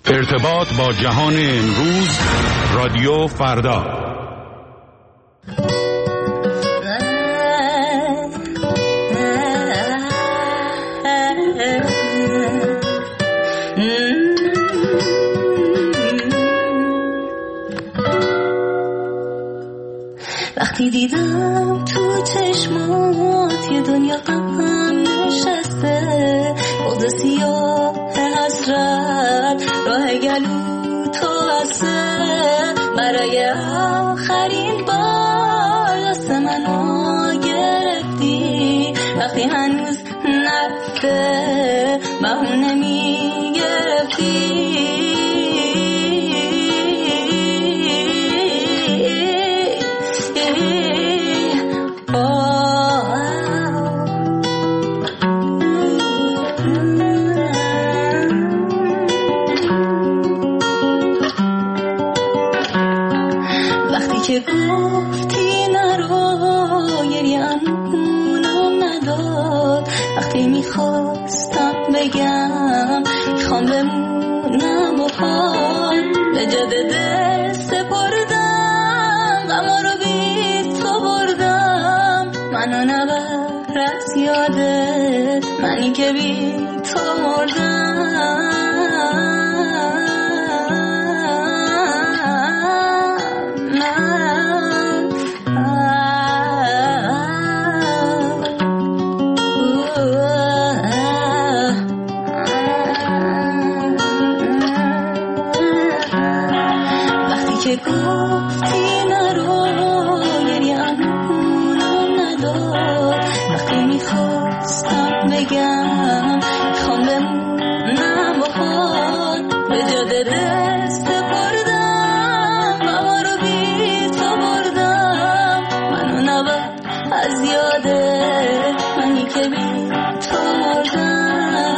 ارتباط با جهان امروز، رادیو فردا. وقتی دیدم تو چشمات یه دنیا غم نشسته، بغض سیاه حسرت راه گلو تو هسته، برای آخرین بار دست منو گرفتی، وقتی هنوز نرفته بهونه میگرفتی. که گفتی نرو گریم اونم نداد، وقتی میخواستم بگم میخوام بمونم با حال، به جاده دل سپردم غما رو بی تو بردم، منو نبر از یادت منی که بی تو مردم. که گفتی نرو گریم اونم نداد، وقتی میخواستم بگم میخوام بمونم با حال، به جاده دست بردم غما رو بی تو بردم، منو نبر از یادت منی که بی تو مردم.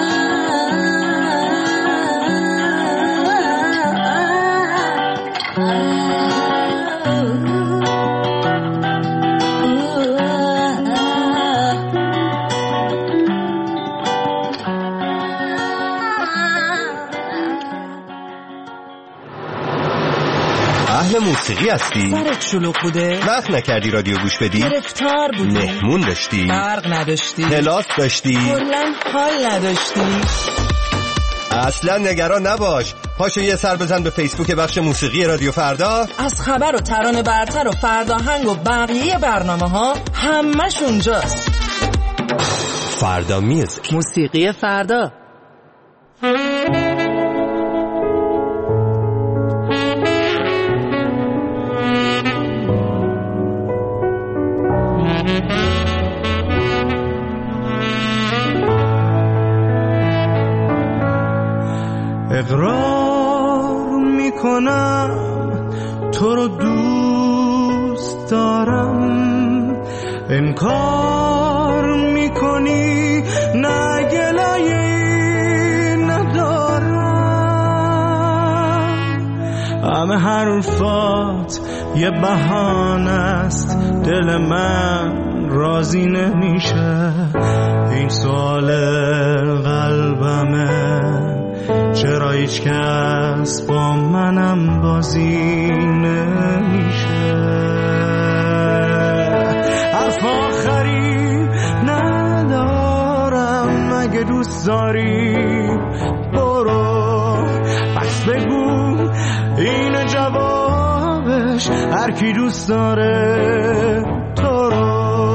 اهل موسیقی هستی؟ سرت شلوغ بوده؟ وقت نکردی رادیو گوش بدی؟ گرفتار بودی؟ مهمون داشتی؟ برق نداشتی؟ کلاس داشتی؟ کلاً حال نداشتی؟ اصلا نگران نباش، پاشو یه سر بزن به فیسبوک بخش موسیقی رادیو فردا. از خبر و ترانه برتر و فرداهنگ و بقیه برنامه ها همش اونجاست. فردا میوزیک، موسیقی فردا. اقرار میکنم تو رو دوست دارم، انکار میکنی نه گلایه ندارم، همه حرفات یه بهانه است، دل من راضی نمیشه، این سوال قلبمه چرا هیچ کس با منم بازی نمیشه، حرف آخری ندارم، اگه دوست داری برو بس بگو این جوابش، هر کی دوست داره تو رو.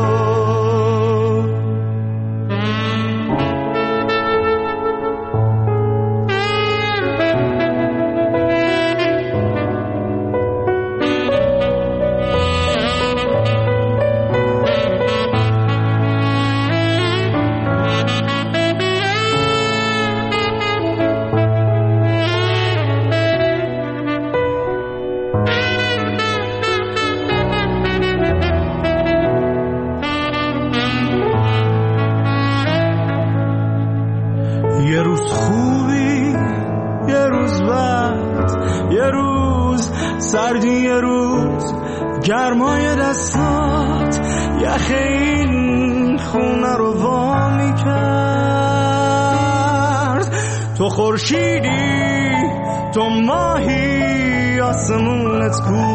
یه روز خوبی، یه روز بد، یه روز سردی، یه روز گرمای دستات، یخ این خونه رو وامی کرد، تو خورشیدی تو ماهی آسمونت کو،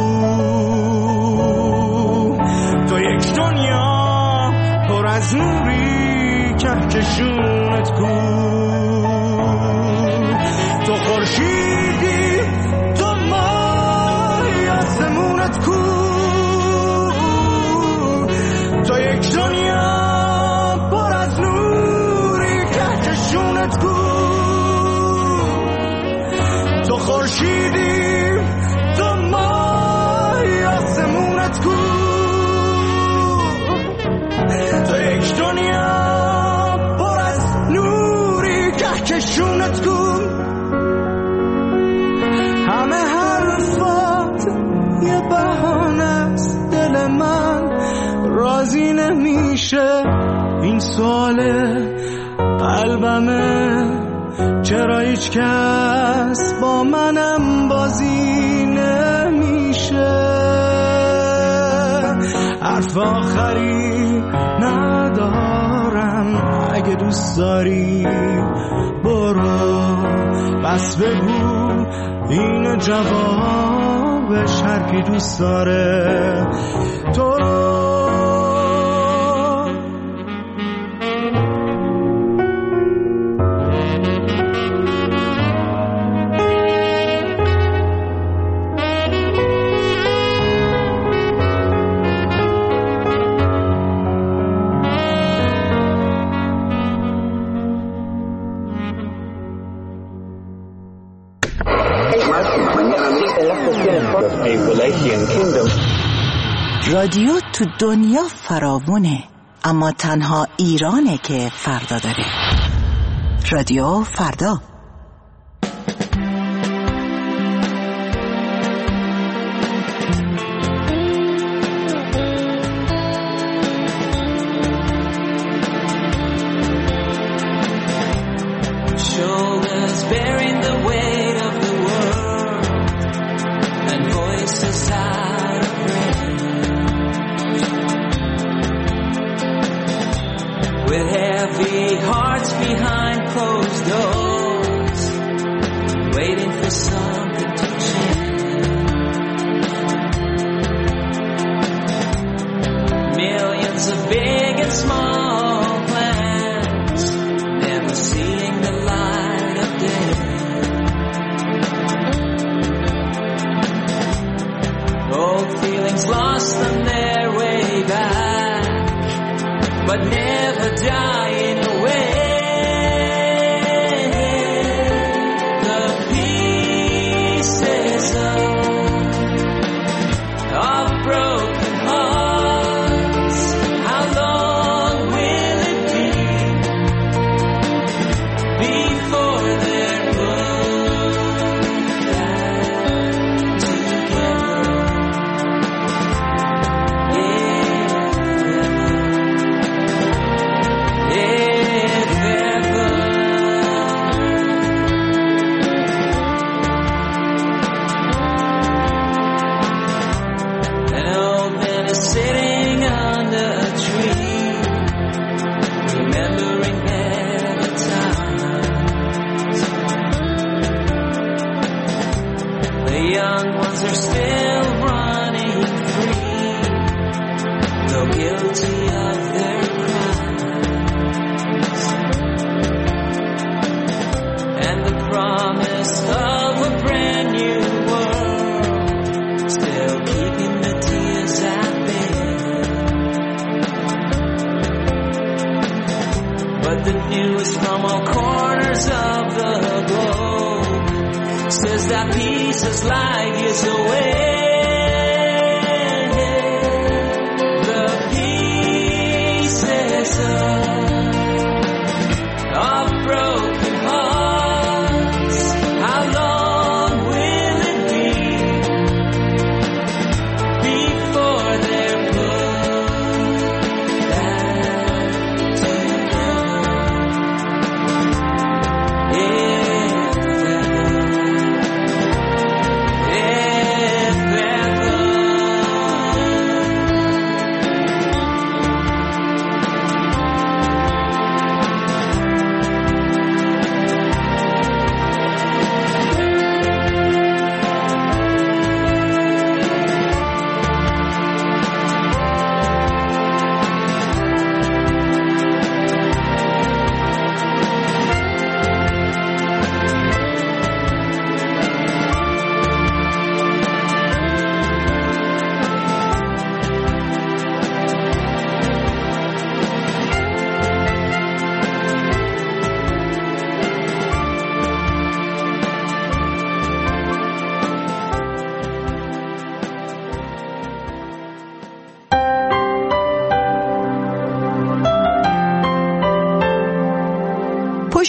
تو یک دنیا پر از نوری کهکشونت کو، تو خورشیدی تو ماهی آسمونت کو، تو یک دنیا پر از نوری کهکشونت کو، تو خورشیدی تو ماهی آسمونت کو، تو یک دنیا پر از نوری کهکشونت کو. همه حرفات یه بهانه است، دل من راضی نمیشه، این سوال قلبمه چرا هیچ کس با منم بازی نمیشه. حرف آخری ندارم، اگه دوست داری برو، بس بگو این جوابش هر کی دوست داره تو رو. رادیو تو دنیا فراوونه، اما تنها ایرانه که فردا داره. رادیو فردا.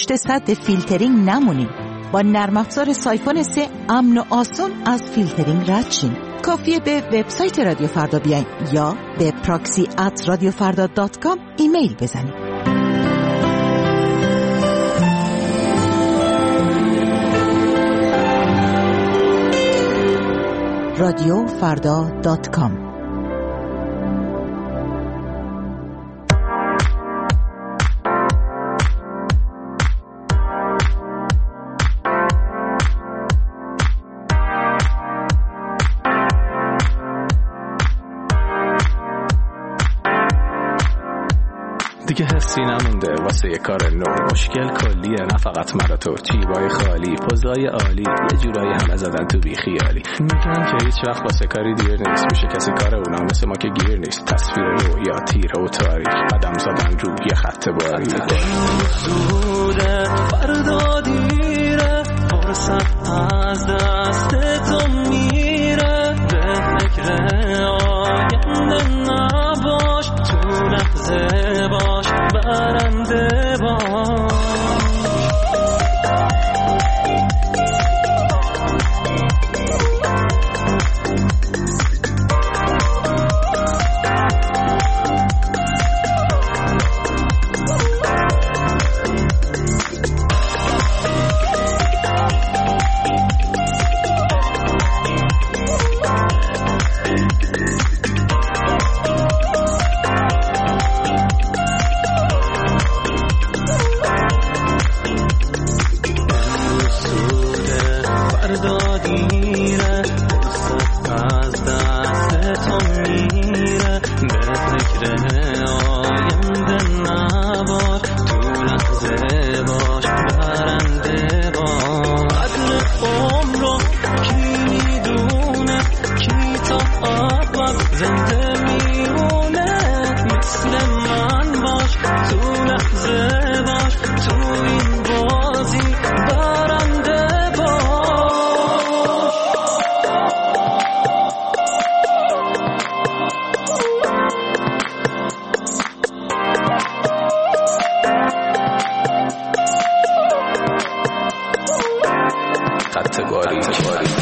پشت سد فیلترینگ نمونیم. با نرم افزار سایفون 3 امن و آسان از فیلترینگ رد شین. کافیه به وبسایت رادیو فردا بیاین یا به proxy@radiofarda.com ایمیل بزنید. radiofarda.com دیگه حسی نمونده واسه یه کار نو. مشکل کلیه نه فقط مرا تو. جیبای خالی، پوزای عالی، یه جورایی همه زدن تو بی خیالی. میگن که هیچ وقت واسه کاری دیر نیست. میشه کسی کار اونا مثل ما که گیر نیست. تصویر رویا تیره و تاریک، قدم زدن رو یه خط باریک. زوده فردا دیره، فرصت از دست تو میره. به فکر آینده نباش، تو لحظه باش، برنده باش. خط باریک.